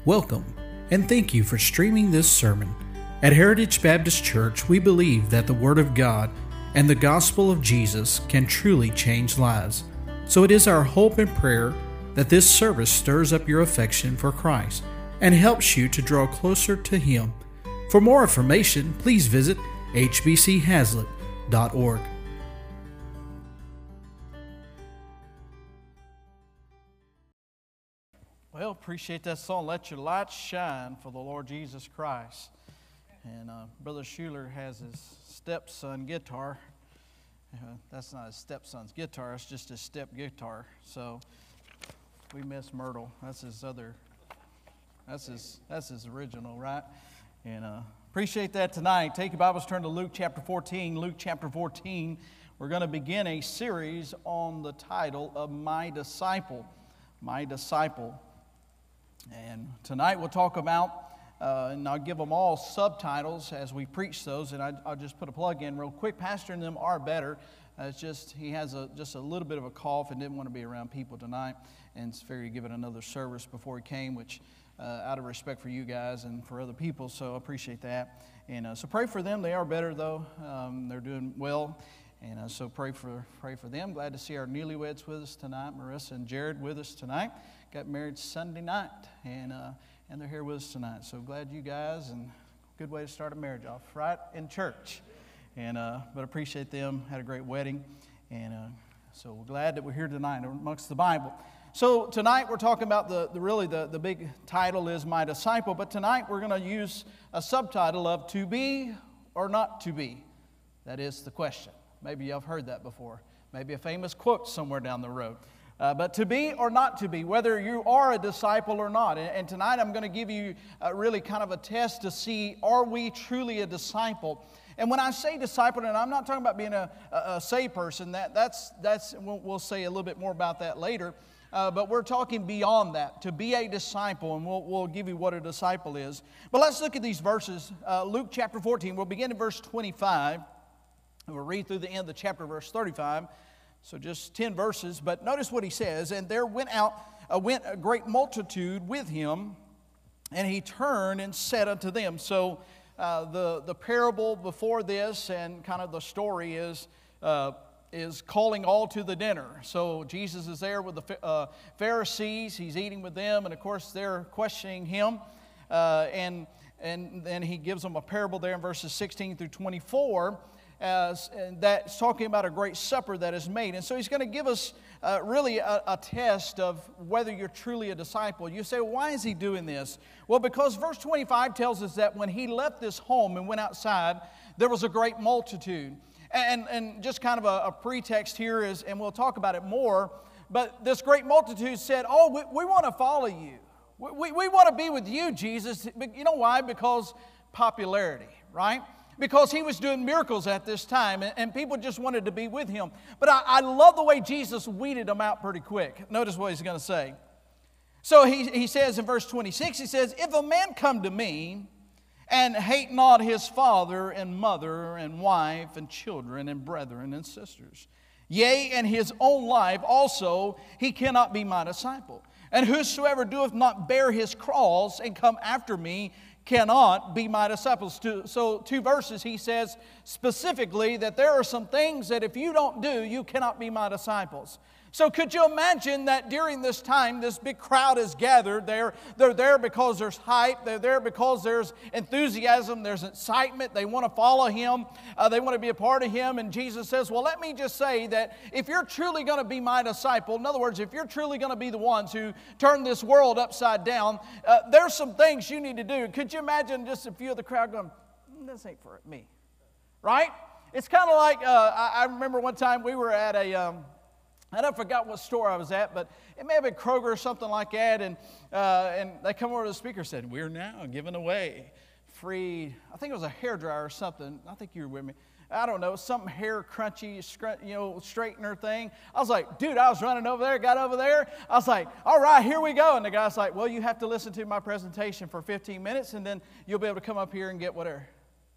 Welcome, and thank you for streaming this sermon. At Heritage Baptist Church, we believe that the Word of God and the gospel of Jesus can truly change lives. So it is our hope and prayer that this service stirs up your affection for Christ and helps you to draw closer to Him. For more information, please visit hbchazlitt.org. Well, appreciate that song, Let Your Light Shine for the Lord Jesus Christ. And Brother Schuler has his stepson guitar. That's not his stepson's guitar, it's just his step guitar. So we miss Myrtle. That's his original, right? And appreciate that tonight. Take your Bibles, turn to Luke chapter 14. Luke chapter 14, we're going to begin a series on the title of My Disciple. My Disciple. And tonight we'll talk about, and I'll give them all subtitles as we preach those, and I'll just put a plug in real quick. Pastor and them are better. It's just he has just a little bit of a cough and didn't want to be around people tonight, and figured he'd give it another service before he came, which out of respect for you guys and for other people, so I appreciate that. And so pray for them. They are better though. They're doing well. And so pray for them. Glad to see our newlyweds with us tonight. Marissa and Jared with us tonight. Got married Sunday night, and they're here with us tonight. So glad you guys, and good way to start a marriage off, right in church. And but appreciate them. Had a great wedding, and so we're glad that we're here tonight amongst the Bible. So tonight we're talking about the big title is My Disciple, but tonight we're going to use a subtitle of To Be or Not to Be. That is the question. Maybe you've heard that before. Maybe a famous quote somewhere down the road. But to be or not to be, whether you are a disciple or not. And tonight I'm going to give you really kind of a test to see, are we truly a disciple? And when I say disciple, and I'm not talking about being a saved person, that's we'll say a little bit more about that later. But we're talking beyond that, to be a disciple, and we'll give you what a disciple is. But let's look at these verses. Luke chapter 14, we'll begin in verse 25. We'll read through the end of the chapter, verse 35. So just 10 verses. But notice what he says. And there went a great multitude with him, and he turned and said unto them. So the parable before this and kind of the story is calling all to the dinner. So Jesus is there with the Pharisees. He's eating with them, and of course they're questioning him. And then he gives them a parable there in verses 16 through 24. And that's talking about a great supper that is made. And so he's going to give us really a test of whether you're truly a disciple. You say, well, why is he doing this? Well, because verse 25 tells us that when he left this home and went outside, there was a great multitude. And just kind of a pretext here is, and we'll talk about it more, but this great multitude said, oh, we want to follow you. We want to be with you, Jesus. You know why? Because popularity, right? Because he was doing miracles at this time, and people just wanted to be with him. But I love the way Jesus weeded them out pretty quick. Notice what he's going to say. So he says in verse 26, he says, if a man come to me and hate not his father and mother and wife and children and brethren and sisters, yea, and his own life also, he cannot be my disciple. And whosoever doeth not bear his cross and come after me cannot be my disciples. So 2 verses he says specifically that there are some things that if you don't do, you cannot be my disciples. So could you imagine that during this time, this big crowd is gathered there. They're there because there's hype. They're there because there's enthusiasm. There's excitement. They want to follow him. They want to be a part of him. And Jesus says, well, let me just say that if you're truly going to be my disciple, in other words, if you're truly going to be the ones who turn this world upside down, there's some things you need to do. Could you imagine just a few of the crowd going, this ain't for me, right? It's kind of like, I remember one time we were at I don't forgot what store I was at, but it may have been Kroger or something like that, and they come over to the speaker and said, we're now giving away free, I think it was a hairdryer or something. I think you were with me. I don't know, some hair crunchy, straightener thing. I was like, dude, I was running over there, got over there. I was like, all right, here we go. And the guy's like, well, you have to listen to my presentation for 15 minutes, and then you'll be able to come up here and get whatever.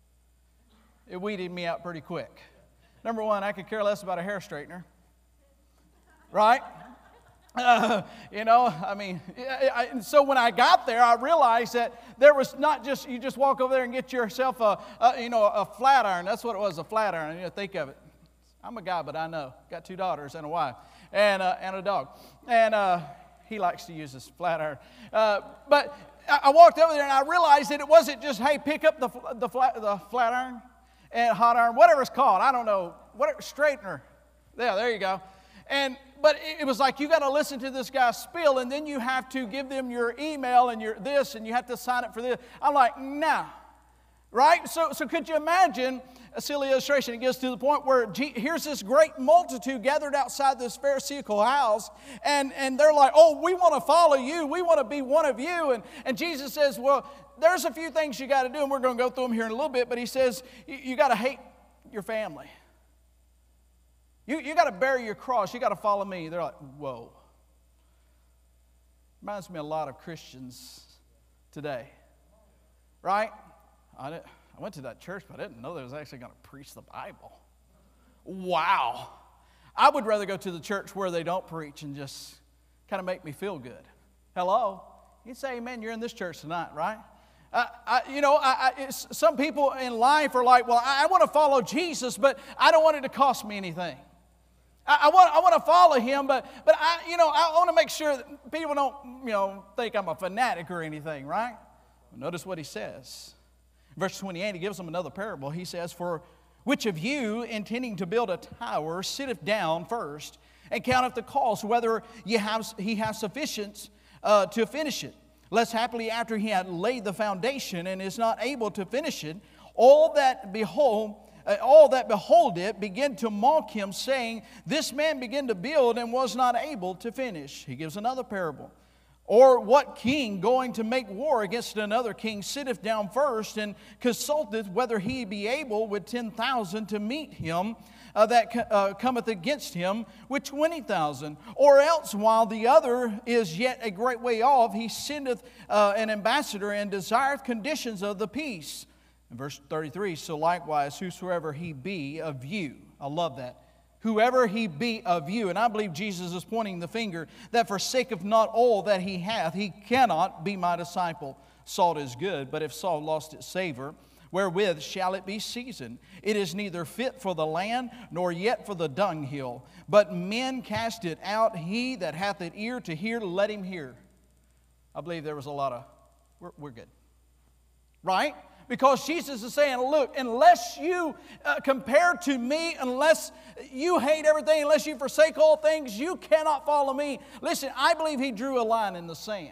It weeded me out pretty quick. Number one, I could care less about a hair straightener. Right? So when I got there, I realized that there was not just, you just walk over there and get yourself a flat iron. That's what it was, a flat iron. Think of it. I'm a guy, but I know. Got 2 daughters and a wife and a dog. And he likes to use this flat iron. But I walked over there and I realized that it wasn't just, hey, pick up the flat iron and hot iron, whatever it's called. I don't know. Straightener. Yeah, there you go. But it was like, you got to listen to this guy's spiel, and then you have to give them your email and your this, and you have to sign up for this. I'm like, nah. Right? So could you imagine a silly illustration? It gets to the point where here's this great multitude gathered outside this Pharisaical house, and they're like, oh, we want to follow you. We want to be one of you. And Jesus says, well, there's a few things you got to do, and we're going to go through them here in a little bit, but he says, you got to hate your family. You got to bear your cross. You got to follow me. They're like, whoa. Reminds me a lot of Christians today. Right? I went to that church, but I didn't know they was actually going to preach the Bible. Wow. I would rather go to the church where they don't preach and just kind of make me feel good. Hello? You say amen, you're in this church tonight, right? Some people in life are like, well, I want to follow Jesus, but I don't want it to cost me anything. I want to follow him, but I want to make sure that people don't, think I'm a fanatic or anything, right? Notice what he says. Verse 28, he gives them another parable. He says, for which of you, intending to build a tower, sitteth down first and counteth the cost, whether he has sufficient to finish it? Lest happily after he had laid the foundation and is not able to finish it, all that behold it begin to mock him, saying, this man began to build and was not able to finish. He gives another parable. Or what king going to make war against another king sitteth down first and consulteth whether he be able with 10,000 to meet him that cometh against him with 20,000? Or else while the other is yet a great way off, he sendeth an ambassador and desireth conditions of the peace. In verse 33, so likewise, whosoever he be of you. I love that. Whoever he be of you. And I believe Jesus is pointing the finger that forsaketh not all that he hath, he cannot be my disciple. Salt is good, but if salt lost its savor, wherewith shall it be seasoned? It is neither fit for the land, nor yet for the dunghill. But men cast it out. He that hath an ear to hear, let him hear. I believe there was a lot of, we're good. Right? Because Jesus is saying, look, unless you compare to me, unless you hate everything, unless you forsake all things, you cannot follow me. Listen, I believe he drew a line in the sand.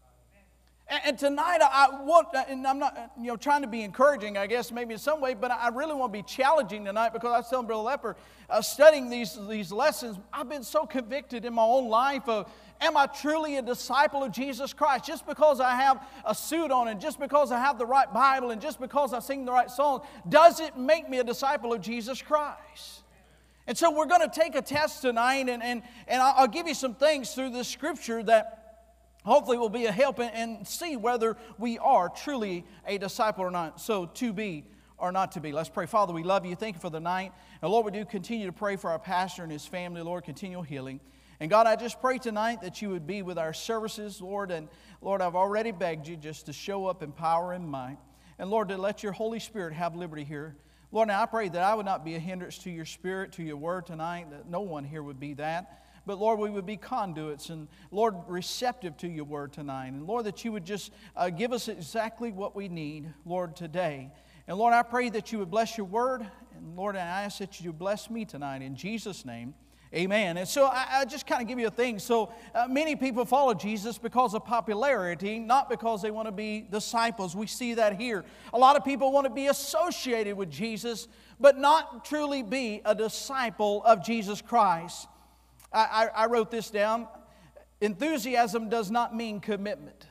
And tonight I want, and I'm not trying to be encouraging, I guess, maybe in some way, but I really want to be challenging tonight, because I was telling Brother Lepper, studying these lessons, I've been so convicted in my own life of, am I truly a disciple of Jesus Christ? Just because I have a suit on, and just because I have the right Bible, and just because I sing the right songs, does it make me a disciple of Jesus Christ? And so we're going to take a test tonight, and I'll give you some things through this scripture that hopefully will be a help and see whether we are truly a disciple or not. So to be or not to be. Let's pray. Father, we love you. Thank you for the night. And Lord, we do continue to pray for our pastor and his family, Lord, continual healing. And God, I just pray tonight that you would be with our services, Lord. And Lord, I've already begged you just to show up in power and might. And Lord, to let your Holy Spirit have liberty here. Lord, now I pray that I would not be a hindrance to your spirit, to your word tonight, that no one here would be that. But Lord, we would be conduits and, Lord, receptive to your word tonight. And Lord, that you would just give us exactly what we need, Lord, today. And Lord, I pray that you would bless your word. And Lord, I ask that you bless me tonight in Jesus' name. Amen. And so I just kind of give you a thing. So many people follow Jesus because of popularity, not because they want to be disciples. We see that here. A lot of people want to be associated with Jesus, but not truly be a disciple of Jesus Christ. I wrote this down. Enthusiasm does not mean commitment.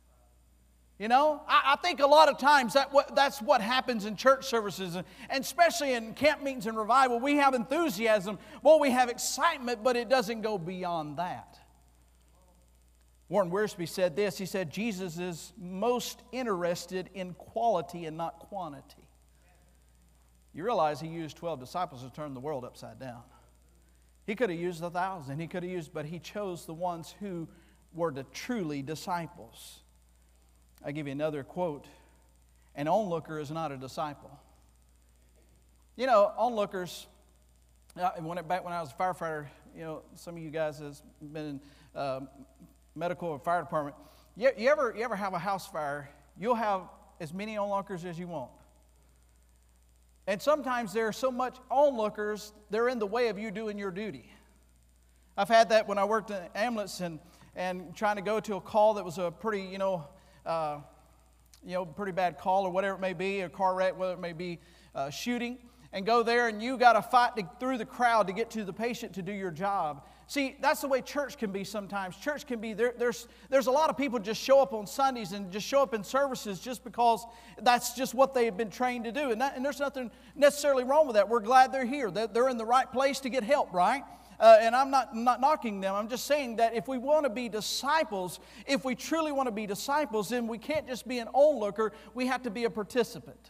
I think a lot of times that's what happens in church services, and especially in camp meetings and revival. We have enthusiasm, we have excitement, but it doesn't go beyond that. Warren Wiersbe said this. He said, Jesus is most interested in quality and not quantity. You realize he used 12 disciples to turn the world upside down. He could have used 1,000. He could have used, but he chose the ones who were the truly disciples. I give you another quote. An onlooker is not a disciple. You know, onlookers, back when I was a firefighter, you know, some of you guys has been in medical or fire department. You ever have a house fire, you'll have as many onlookers as you want. And sometimes there are so much onlookers, they're in the way of you doing your duty. I've had that when I worked in ambulance and trying to go to a call that was a pretty, pretty bad call or whatever it may be, a car wreck, whether it may be shooting, and go there and you got to fight through the crowd to get to the patient to do your job. See, that's the way church can be sometimes. Church can be, there's a lot of people just show up on Sundays and just show up in services just because that's just what they've been trained to do. And there's nothing necessarily wrong with that. We're glad they're here. They're in the right place to get help, right? And I'm not knocking them. I'm just saying that if we want to be disciples, if we truly want to be disciples, then we can't just be an onlooker. We have to be a participant.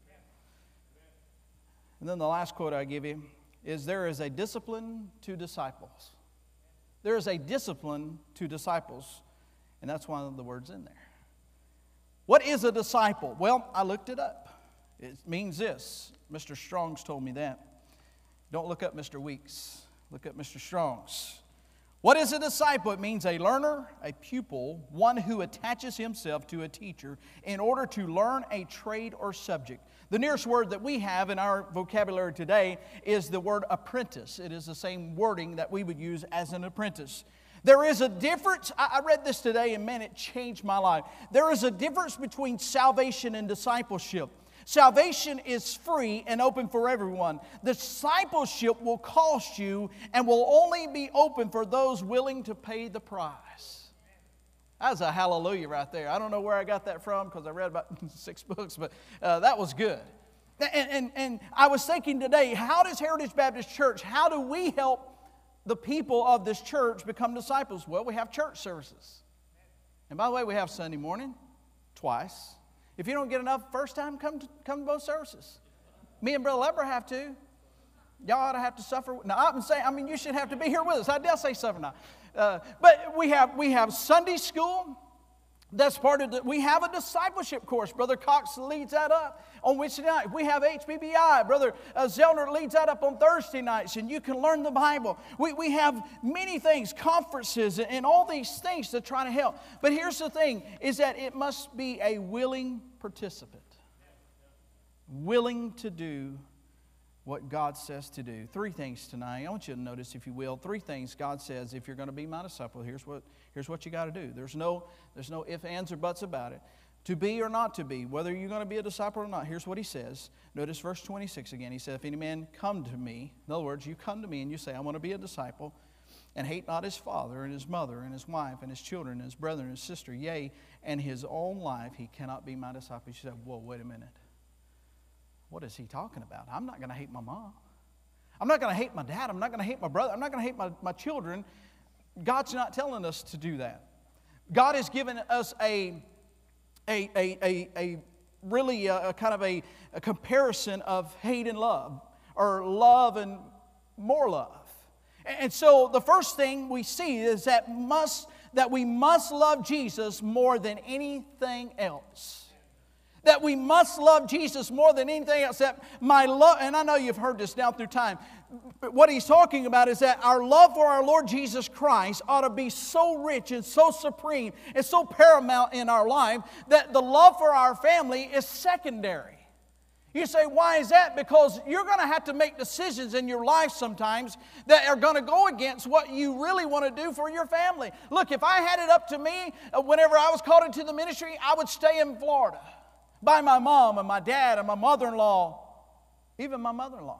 And then the last quote I give you is, there is a discipline to disciples. There is a discipline to disciples. And that's one of the words in there. What is a disciple? Well, I looked it up. It means this. Mr. Strong's told me that. Don't look up Mr. Weeks. Look up Mr. Strong's. What is a disciple? It means a learner, a pupil, one who attaches himself to a teacher in order to learn a trade or subject. The nearest word that we have in our vocabulary today is the word apprentice. It is the same wording that we would use as an apprentice. There is a difference. I read this today and man, it changed my life. There is a difference between salvation and discipleship. Salvation is free and open for everyone. Discipleship will cost you and will only be open for those willing to pay the price. That's a hallelujah right there. I don't know where I got that from because I read about 6 books, but that was good. And I was thinking today, how does Heritage Baptist Church, how do we help the people of this church become disciples? Well, we have church services. And by the way, we have Sunday morning, twice. If you don't get enough first time, come to both services. Me and Brother Leber have to. Y'all ought to have to suffer. Now, I'm saying, you should have to be here with us. I dare say suffer now. But we have Sunday school. That's part of it. We have a discipleship course. Brother Cox leads that up on Wednesday night. We have HBBI. Brother Zellner leads that up on Thursday nights, and you can learn the Bible. We have many things, conferences, and all these things to try to help. But here's the thing, is that it must be a willing participant. Willing to do what God says to do. 3 things tonight. I want you to notice, if you will, 3 things God says, if you're going to be my disciple, here's what you got to do. There's no ifs, ands, or buts about it. To be or not to be, whether you're going to be a disciple or not, here's what he says. Notice verse 26 again. He said, if any man come to me, in other words, you come to me and you say, I want to be a disciple, and hate not his father and his mother and his wife and his children and his brother and his sister, yea, and his own life, he cannot be my disciple. You say, whoa, wait a minute. What is he talking about? I'm not going to hate my mom. I'm not going to hate my dad. I'm not going to hate my brother. I'm not going to hate my children. God's not telling us to do that. God has given us a comparison of hate and love, or love and more love. And so the first thing we see is that we must love Jesus more than anything else. That we must love Jesus more than anything else. That my love, and I know you've heard this down through time, but what he's talking about is that our love for our Lord Jesus Christ ought to be so rich and so supreme and so paramount in our life that the love for our family is secondary. You say, why is that? Because you're going to have to make decisions in your life sometimes that are going to go against what you really want to do for your family. Look, if I had it up to me, whenever I was called into the ministry, I would stay in Florida by my mom and my dad and my mother-in-law, even my mother-in-law.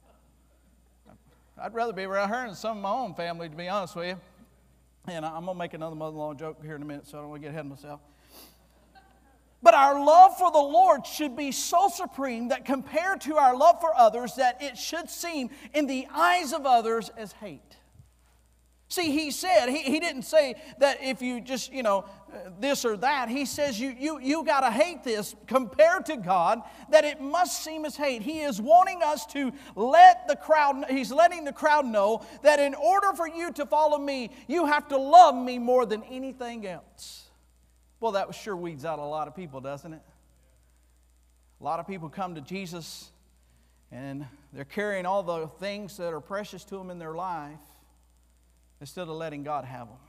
I'd rather be around her than some of my own family, to be honest with you. And I'm going to make another mother-in-law joke here in a minute, so I don't want to get ahead of myself. But our love for the Lord should be so supreme that compared to our love for others, that it should seem in the eyes of others as hate. See, he said, he didn't say that if you just, this or that. He says you got to hate this compared to God, that it must seem as hate. He is wanting us to he's letting the crowd know that in order for you to follow me, you have to love me more than anything else. Well, that sure weeds out a lot of people, doesn't it? A lot of people come to Jesus and they're carrying all the things that are precious to them in their life, instead of letting God have them.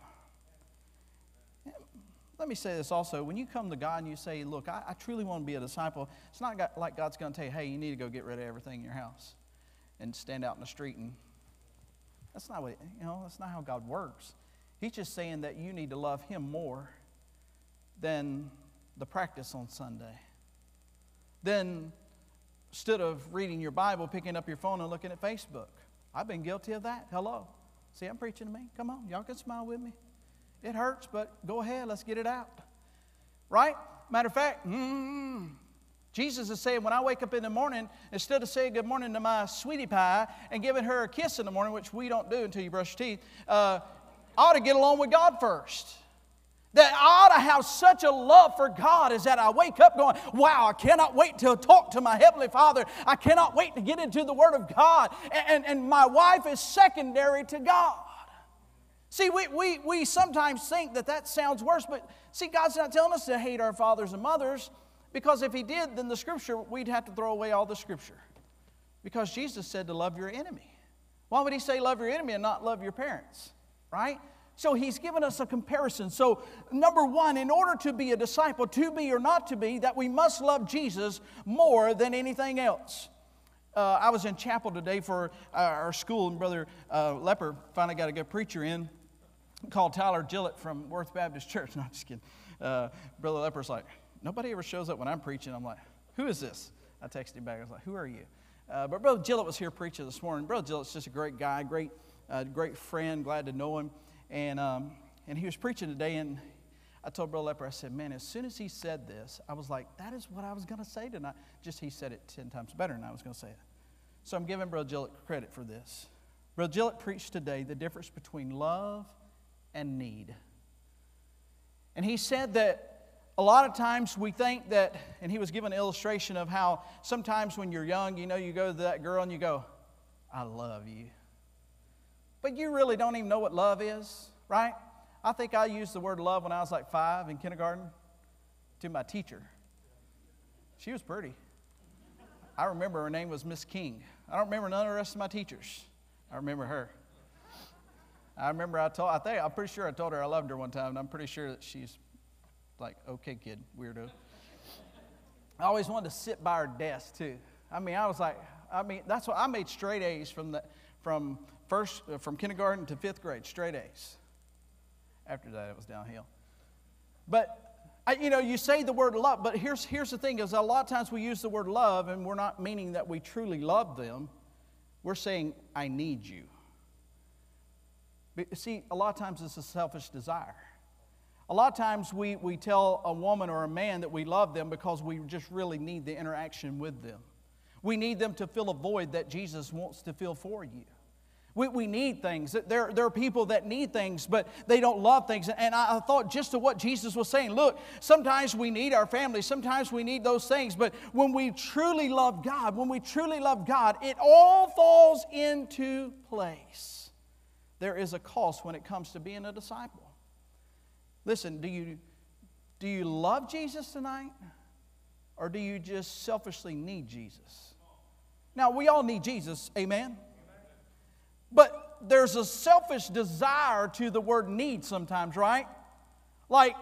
Let me say this also. When you come to God and you say, look, I truly want to be a disciple, it's not like God's going to tell you, hey, you need to go get rid of everything in your house and stand out in the street. And that's not that's not how God works. He's just saying that you need to love Him more than the practice on Sunday. Then, instead of reading your Bible, picking up your phone and looking at Facebook. I've been guilty of that. Hello. See, I'm preaching to me. Come on, y'all can smile with me. It hurts, but go ahead, let's get it out. Right? Matter of fact, Jesus is saying when I wake up in the morning, instead of saying good morning to my sweetie pie and giving her a kiss in the morning, which we don't do until you brush your teeth, I ought to get along with God first. That I ought to have such a love for God is that I wake up going, wow, I cannot wait to talk to my Heavenly Father. I cannot wait to get into the Word of God. And my wife is secondary to God. See, we sometimes think that sounds worse, but see, God's not telling us to hate our fathers and mothers, because if He did, then the Scripture, we'd have to throw away all the Scripture. Because Jesus said to love your enemy. Why would He say love your enemy and not love your parents? Right? So He's given us a comparison. So number one, in order to be a disciple, to be or not to be, that we must love Jesus more than anything else. I was in chapel today for our school, and Brother Lepper finally got a good preacher in called Tyler Gillett from Worth Baptist Church. No, I'm just kidding. Brother Lepper's like, nobody ever shows up when I'm preaching. I'm like, who is this? I texted him back. I was like, who are you? But Brother Gillett was here preaching this morning. Brother Gillett's just a great guy, great friend, glad to know him. And he was preaching today, and I told Brother Lepper, I said, man, as soon as he said this, I was like, that is what I was going to say tonight. Just he said it 10 times better than I was going to say it. So I'm giving Brother Gillett credit for this. Brother Gillett preached today the difference between love and need. And he said that a lot of times we think that, and he was giving an illustration of how sometimes when you're young, you go to that girl and you go, I love you. But you really don't even know what love is, right? I think I used the word love when I was like 5 in kindergarten to my teacher. She was pretty. I remember her name was Miss King. I don't remember none of the rest of my teachers. I remember her. I'm pretty sure I told her I loved her one time, and I'm pretty sure that she's like, okay, kid, weirdo. I always wanted to sit by her desk, too. That's what I made straight A's from kindergarten to 5th grade, straight A's. After that, it was downhill. But, you say the word love, but here's the thing, is a lot of times we use the word love, and we're not meaning that we truly love them. We're saying, I need you. But see, a lot of times it's a selfish desire. A lot of times we tell a woman or a man that we love them because we just really need the interaction with them. We need them to fill a void that Jesus wants to fill for you. We need things. There are people that need things, but they don't love things. And I thought just to what Jesus was saying, look, sometimes we need our family, sometimes we need those things, but when we truly love God, it all falls into place. There is a cost when it comes to being a disciple. Listen, do you love Jesus tonight? Or do you just selfishly need Jesus? Now, we all need Jesus, amen? But there's a selfish desire to the word need sometimes, right? Like,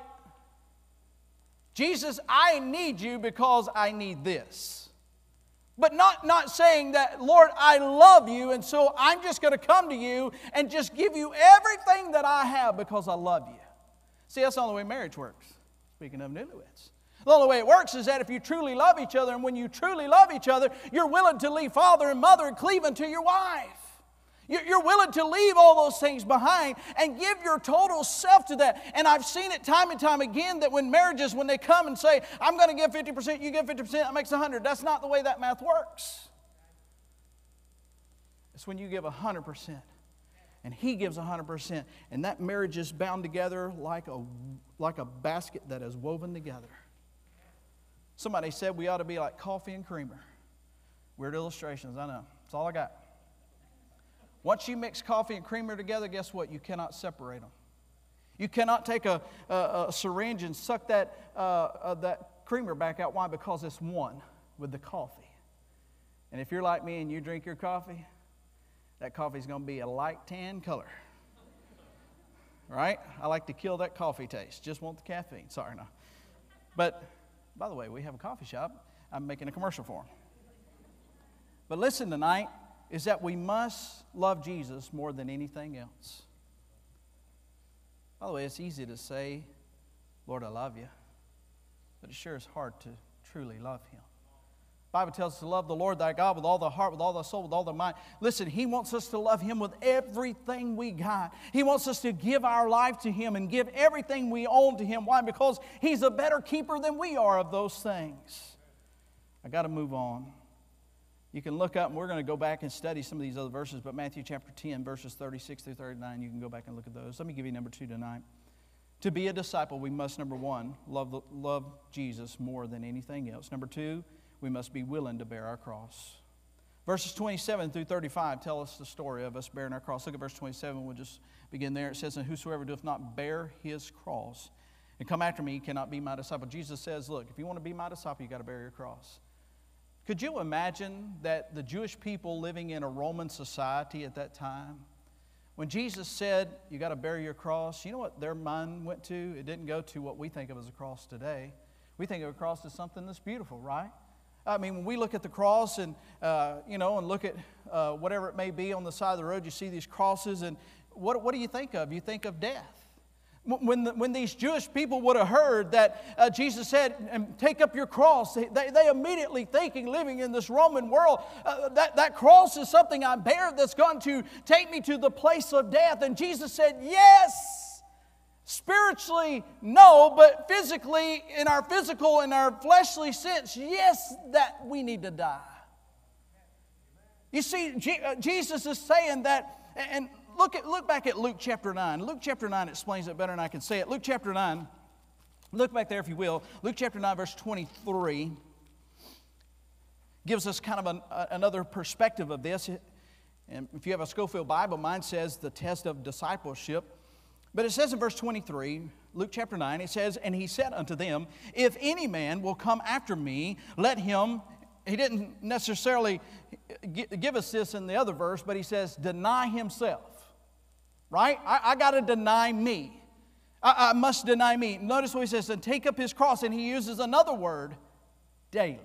Jesus, I need you because I need this. But not saying that, Lord, I love you, and so I'm just going to come to you and just give you everything that I have because I love you. See, that's the only way marriage works. Speaking of newlyweds. The only way it works is that if you truly love each other, and when you truly love each other, you're willing to leave father and mother and cleave unto your wife. You're willing to leave all those things behind and give your total self to that. And I've seen it time and time again that when marriages, when they come and say, I'm going to give 50%, you give 50%, that makes 100. That's not the way that math works. It's when you give 100%. and he gives 100%. And that marriage is bound together like a basket that is woven together. Somebody said we ought to be like coffee and creamer. Weird illustrations, I know. That's all I got. Once you mix coffee and creamer together, guess what? You cannot separate them. You cannot take a syringe and suck that creamer back out. Why? Because it's one with the coffee. And if you're like me and you drink your coffee, that coffee is going to be a light tan color. Right? I like to kill that coffee taste. Just want the caffeine. Sorry, no. But, by the way, we have a coffee shop. I'm making a commercial for them. But listen tonight, is that we must love Jesus more than anything else. By the way, it's easy to say, Lord, I love you. But it sure is hard to truly love Him. The Bible tells us to love the Lord thy God with all the heart, with all the soul, with all the mind. Listen, He wants us to love Him with everything we got. He wants us to give our life to Him and give everything we own to Him. Why? Because He's a better keeper than we are of those things. I got to move on. You can look up, and we're going to go back and study some of these other verses, but Matthew chapter 10, verses 36 through 39, you can go back and look at those. Let me give you number 2 tonight. To be a disciple, we must, number 1, love Jesus more than anything else. Number 2, we must be willing to bear our cross. Verses 27 through 35 tell us the story of us bearing our cross. Look at verse 27. We'll just begin there. It says, and whosoever doth not bear his cross and come after me cannot be my disciple. Jesus says, look, if you want to be my disciple, you've got to bear your cross. Could you imagine that the Jewish people living in a Roman society at that time, when Jesus said, you got to bear your cross, you know what their mind went to? It didn't go to what we think of as a cross today. We think of a cross as something that's beautiful, right? I mean, when we look at the cross and, and look at whatever it may be on the side of the road, you see these crosses, and what do you think of? You think of death. When these Jewish people would have heard that Jesus said, take up your cross, they immediately thinking, living in this Roman world, that cross is something I bear that's going to take me to the place of death. And Jesus said, yes. Spiritually, no, but physically, in our physical, in our fleshly sense, yes, that we need to die. You see, Jesus is saying that, and Look back at Luke chapter 9. Luke chapter 9 explains it better than I can say it. Luke chapter 9, look back there if you will. Luke chapter 9 verse 23 gives us kind of another perspective of this. And if you have a Schofield Bible, mine says the test of discipleship. But it says in verse 23, Luke chapter 9, it says, and he said unto them, if any man will come after me, let him... He didn't necessarily give us this in the other verse, but he says, deny himself. Right? I got to deny me. I must deny me. Notice what he says, and take up his cross, and he uses another word, daily.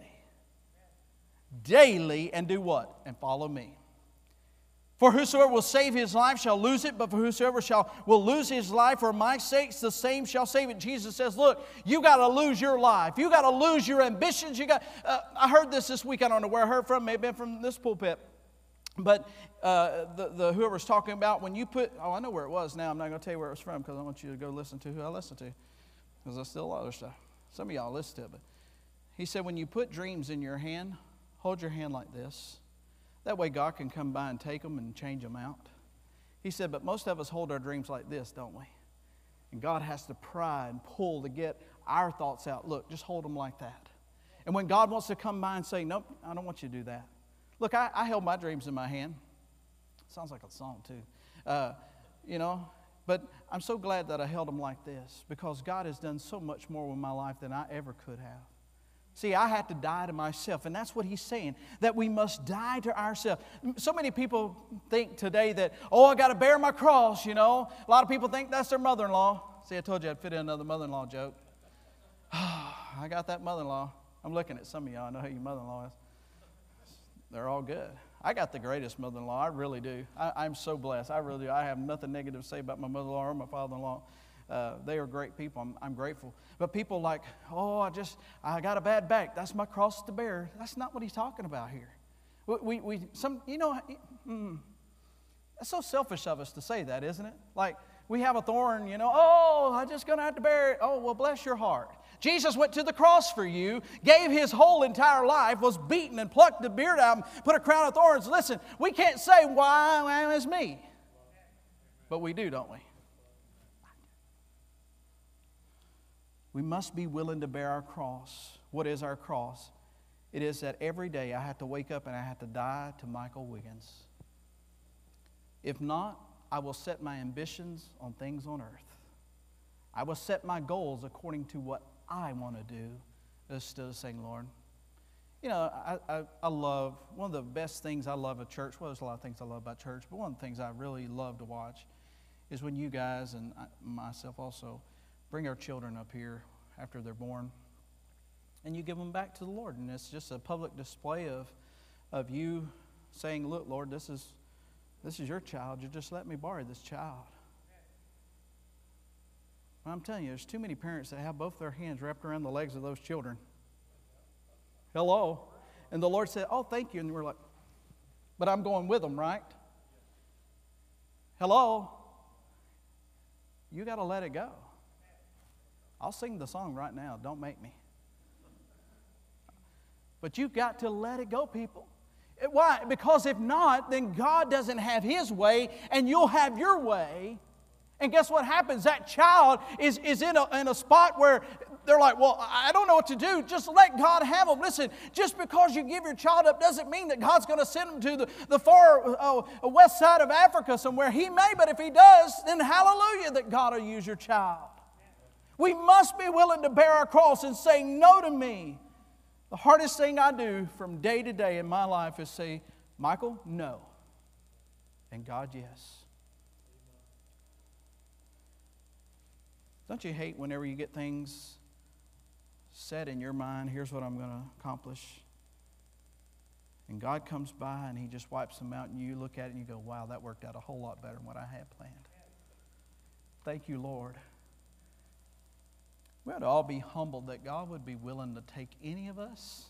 Daily, and do what? And follow me. For whosoever will save his life shall lose it, but for whosoever will lose his life for my sakes, the same shall save it. Jesus says, look, you got to lose your life. You got to lose your ambitions. I heard this week. I don't know where I heard from. It may have been from this pulpit. But whoever's talking about when you put, I know where it was now. I'm not going to tell you where it was from because I want you to go listen to who I listen to. Because there's still other stuff. Some of y'all listen to it. But he said, when you put dreams in your hand, hold your hand like this. That way God can come by and take them and change them out. He said, but most of us hold our dreams like this, don't we? And God has to pry and pull to get our thoughts out. Look, just hold them like that. And when God wants to come by and say, nope, I don't want you to do that. Look, I held my dreams in my hand. Sounds like a song too. But I'm so glad that I held them like this because God has done so much more with my life than I ever could have. See, I had to die to myself, and that's what he's saying, that we must die to ourselves. So many people think today that, I got to bear my cross, A lot of people think that's their mother-in-law. See, I told you I'd fit in another mother-in-law joke. I got that mother-in-law. I'm looking at some of y'all. I know who your mother-in-law is. They're all good. I got the greatest mother-in-law. I really do. I'm so blessed. I really do. I have nothing negative to say about my mother-in-law or my father-in-law. They are great people. I'm grateful. But people like, I got a bad back. That's my cross to bear. That's not what he's talking about here. That's so selfish of us to say that, isn't it? Like, we have a thorn, I'm just going to have to bear it. Oh, well, bless your heart. Jesus went to the cross for you, gave his whole entire life, was beaten and plucked the beard out and put a crown of thorns. Listen, we can't say, why is me? But we do, don't we? We must be willing to bear our cross. What is our cross? It is that every day I have to wake up and I have to die to Michael Wiggins. If not, I will set my ambitions on things on earth. I will set my goals according to what I want to do instead of saying, Lord, you know, I love, one of the best things I love at church, well, there's a lot of things I love about church, but one of the things I really love to watch is when you guys, and myself also, bring our children up here after they're born, and you give them back to the Lord. And it's just a public display of you saying, look, Lord, this is your child. You just let me borrow this child. And I'm telling you, there's too many parents that have both their hands wrapped around the legs of those children. Hello? And the Lord said, oh, thank you. And we're like, but I'm going with them, right? Hello? You got to let it go. I'll sing the song right now. Don't make me. But you've got to let it go, people. Why? Because if not, then God doesn't have His way, and you'll have your way. And guess what happens? That child is in a spot where they're like, well, I don't know what to do. Just let God have them. Listen, just because you give your child up doesn't mean that God's going to send them to the far west side of Africa somewhere. He may, but if He does, then hallelujah that God will use your child. We must be willing to bear our cross and say no to me. The hardest thing I do from day to day in my life is say, Michael, no. And God, yes. Don't you hate whenever you get things set in your mind, here's what I'm going to accomplish, and God comes by and He just wipes them out, and you look at it and you go, wow, that worked out a whole lot better than what I had planned. Thank you, Lord. We ought to all be humbled that God would be willing to take any of us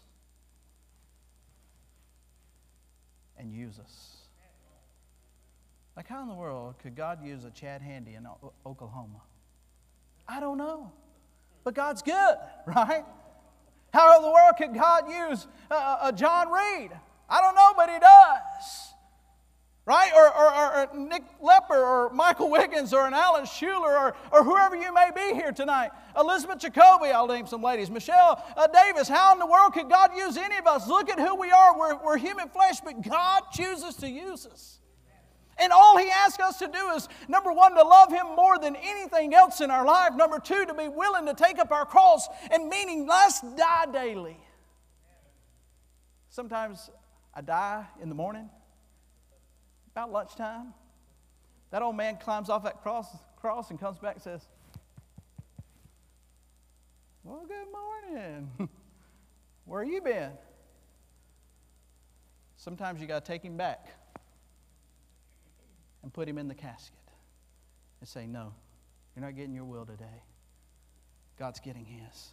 and use us. Like, how in the world could God use a Chad Handy in Oklahoma? I don't know. But God's good, right? How in the world could God use a John Reed? I don't know, but He does. Right? Or Nick Lepper, or Michael Wiggins, or an Alan Schuler, or whoever you may be here tonight. Elizabeth Jacoby, I'll name some ladies. Michelle Davis. How in the world could God use any of us? Look at who we are. We're human flesh, but God chooses to use us. And all He asks us to do is, number one, to love Him more than anything else in our life. Number two, to be willing to take up our cross, and meaning let's die daily. Sometimes I die in the morning, about lunchtime. That old man climbs off that cross and comes back and says, well, good morning. Where you been? Sometimes you got to take him back and put him in the casket and say, no, you're not getting your will today. God's getting His.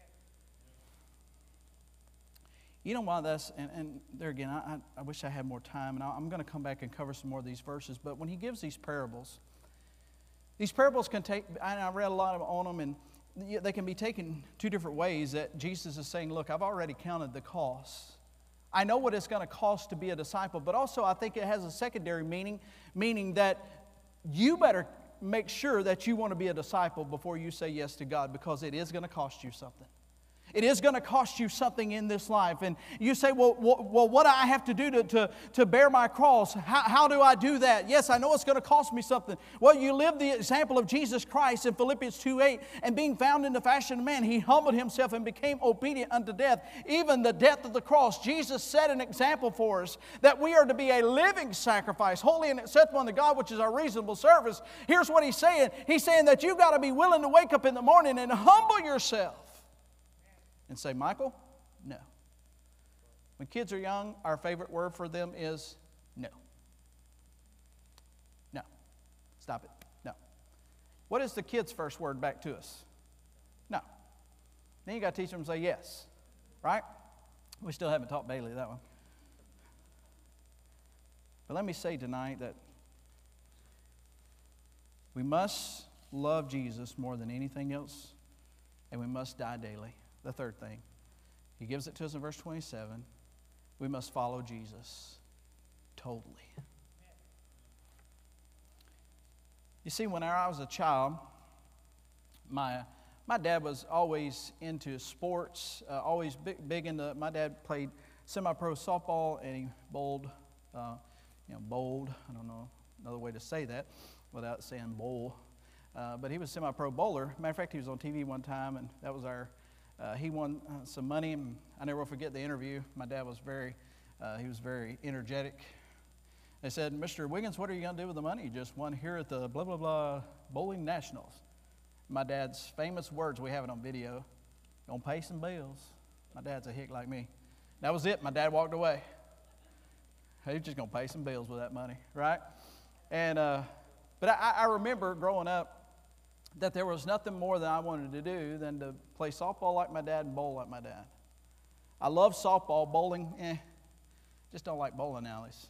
You know why that's, and there again, I wish I had more time, and I'm going to come back and cover some more of these verses, but when He gives these parables can take, and I read a lot on them, and they can be taken two different ways. That Jesus is saying, look, I've already counted the costs. I know what it's going to cost to be a disciple, but also I think it has a secondary meaning that you better make sure that you want to be a disciple before you say yes to God, because it is going to cost you something. It is going to cost you something in this life. And you say, well, what do I have to do to bear my cross? How do I do that? Yes, I know it's going to cost me something. Well, you live the example of Jesus Christ in Philippians 2:8. And being found in the fashion of man, He humbled Himself and became obedient unto death, even the death of the cross. Jesus set an example for us that we are to be a living sacrifice, holy and acceptable unto God, which is our reasonable service. Here's what He's saying. He's saying that you've got to be willing to wake up in the morning and humble yourself. And say, Michael, no. When kids are young, our favorite word for them is no. No. Stop it. No. What is the kid's first word back to us? No. Then you got to teach them to say yes. Right? We still haven't taught Bailey that one. But let me say tonight that we must love Jesus more than anything else, and we must die daily. The third thing, He gives it to us in verse 27. We must follow Jesus totally. You see, when I was a child, my dad was always into sports, always big into. My dad played semi-pro softball, and he bowled. Bowled. I don't know another way to say that without saying bowl. But he was a semi-pro bowler. Matter of fact, he was on TV one time, and that was he won some money. And I never will forget the interview. My dad was very energetic. They said, "Mr. Wiggins, what are you going to do with the money you just won here at the blah, blah, blah bowling nationals?" My dad's famous words, we have it on video, "Gonna pay some bills." My dad's a hick like me. That was it. My dad walked away. He was just going to pay some bills with that money, right? And but I remember growing up that there was nothing more that I wanted to do than to play softball like my dad and bowl like my dad. I love softball. Bowling, just don't like bowling alleys.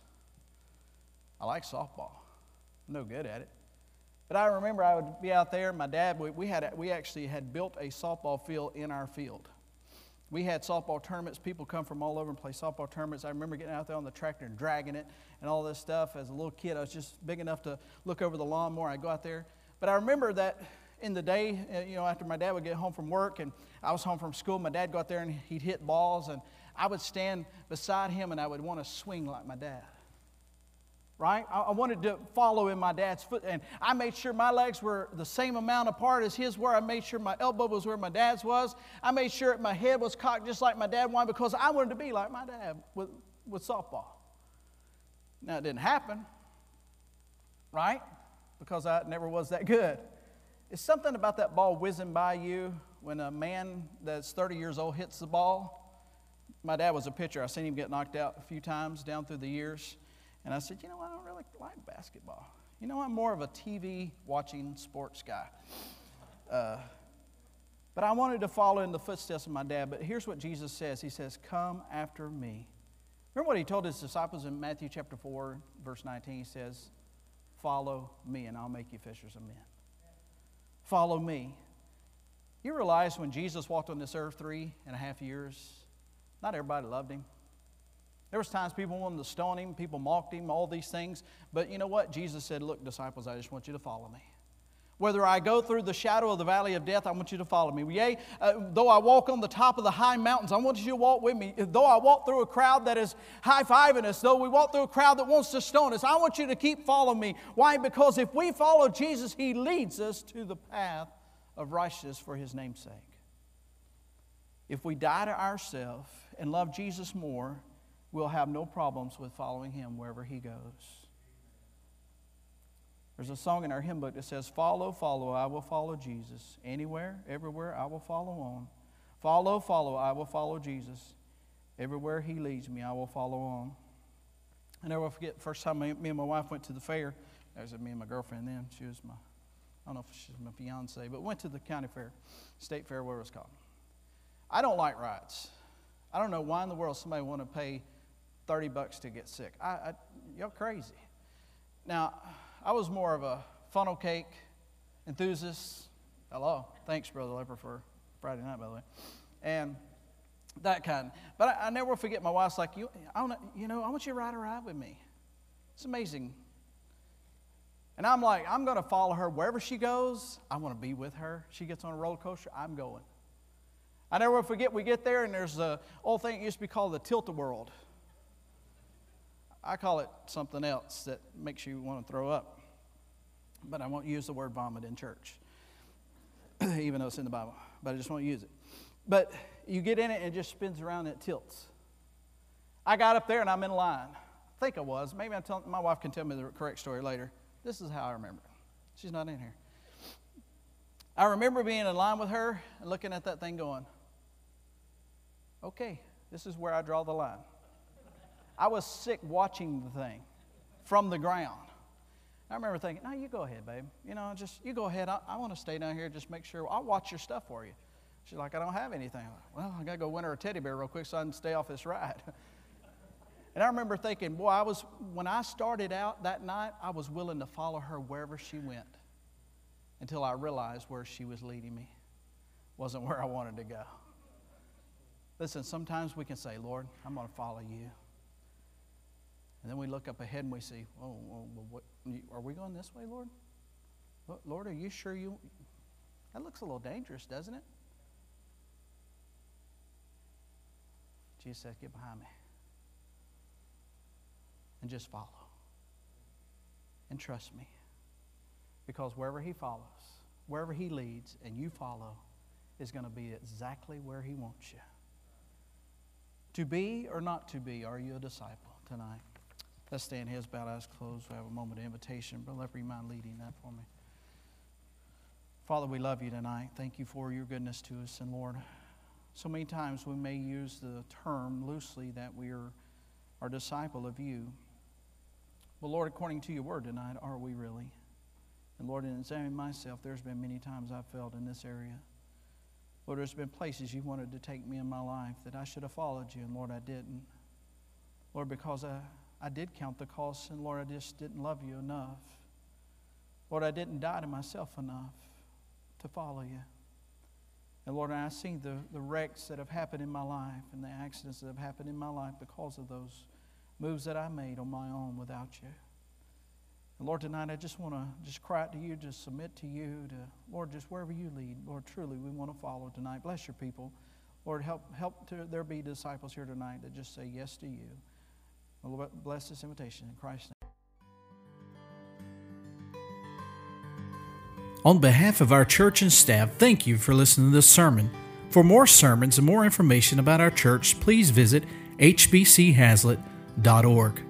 I like softball. I'm no good at it. But I remember I would be out there. My dad, we actually had built a softball field in our field. We had softball tournaments. People come from all over and play softball tournaments. I remember getting out there on the tractor and dragging it and all this stuff. As a little kid, I was just big enough to look over the lawnmower. I'd go out there. But I remember that in the day, after my dad would get home from work and I was home from school, my dad would go out there and he'd hit balls, and I would stand beside him and I would want to swing like my dad. Right? I wanted to follow in my dad's foot, and I made sure my legs were the same amount apart as his were. I made sure my elbow was where my dad's was. I made sure my head was cocked just like my dad wanted, because I wanted to be like my dad with softball. Now, it didn't happen, right? Because I never was that good. It's something about that ball whizzing by you when a man that's 30 years old hits the ball. My dad was a pitcher. I've seen him get knocked out a few times down through the years. And I said, I don't really like basketball. I'm more of a TV watching sports guy. But I wanted to follow in the footsteps of my dad. But here's what Jesus says. He says, "Come after me." Remember what he told his disciples in Matthew chapter 4, verse 19? He says, "Follow me, and I'll make you fishers of men." Follow me. You realize when Jesus walked on this earth 3.5 years, not everybody loved him. There was times people wanted to stone him, people mocked him, all these things. But you know what? Jesus said, "Look, disciples, I just want you to follow me. Whether I go through the shadow of the valley of death, I want you to follow me. Yea, though I walk on the top of the high mountains, I want you to walk with me. Though I walk through a crowd that is high-fiving us, though we walk through a crowd that wants to stone us, I want you to keep following me." Why? Because if we follow Jesus, he leads us to the path of righteousness for his name's sake. If we die to ourselves and love Jesus more, we'll have no problems with following him wherever he goes. There's a song in our hymn book that says, "Follow, follow, I will follow Jesus. Anywhere, everywhere, I will follow on. Follow, follow, I will follow Jesus. Everywhere he leads me, I will follow on." I never will forget the first time me and my wife went to the fair. That was me and my girlfriend then. She was I don't know if she was my fiance, but went to the county fair, state fair, whatever it's called. I don't like rides. I don't know why in the world somebody want to pay $30 to get sick. You're crazy. Now, I was more of a funnel cake enthusiast. Hello. Thanks, Brother Leper, for Friday night, by the way. And that kind. But I never will forget my wife's like, I want you to ride a ride with me. It's amazing. And I'm like, I'm going to follow her wherever she goes. I want to be with her. She gets on a roller coaster, I'm going. I never will forget, we get there, and there's an old thing that used to be called the Tilt-A-Whirl. I call it something else that makes you want to throw up. But I won't use the word vomit in church, even though it's in the Bible. But I just won't use it. But you get in it, and it just spins around and it tilts. I got up there, and I'm in line. I think I was. Maybe my wife can tell me the correct story later. This is how I remember it. She's not in here. I remember being in line with her and looking at that thing going, okay, this is where I draw the line. I was sick watching the thing from the ground. I remember thinking, no, you go ahead, babe. You go ahead. I want to stay down here, just make sure. I'll watch your stuff for you. She's like, I don't have anything. I'm like, well, I got to go win her a teddy bear real quick so I can stay off this ride. And I remember thinking, boy, when I started out that night, I was willing to follow her wherever she went until I realized where she was leading me wasn't where I wanted to go. Listen, sometimes we can say, Lord, I'm going to follow you. And then we look up ahead and we see, what, are we going this way, Lord? Lord, are you sure you... That looks a little dangerous, doesn't it? Jesus says, get behind me. And just follow. And trust me. Because wherever He follows, wherever He leads, and you follow, is going to be exactly where He wants you. To be or not to be, are you a disciple tonight? Let's stand, heads bowed, eyes closed. We have a moment of invitation. Brother Leper, you mind leading that for me? Father, we love you tonight. Thank you for your goodness to us. And Lord, so many times we may use the term loosely that we are a disciple of you. But Lord, according to your word tonight, are we really? And Lord, in examining myself, there's been many times I've failed in this area. Lord, there's been places you wanted to take me in my life that I should have followed you, and Lord, I didn't. Lord, because I did count the costs, and Lord, I just didn't love you enough. Lord, I didn't die to myself enough to follow you. And Lord, I see the wrecks that have happened in my life and the accidents that have happened in my life because of those moves that I made on my own without you. And Lord, tonight I just want to just cry out to you, just submit to you, Lord, just wherever you lead. Lord, truly we want to follow tonight. Bless your people. Lord, help there be disciples here tonight that just say yes to you. Lord, bless this invitation in Christ's name. On behalf of our church and staff, thank you for listening to this sermon. For more sermons and more information about our church, please visit hbchazlitt.org.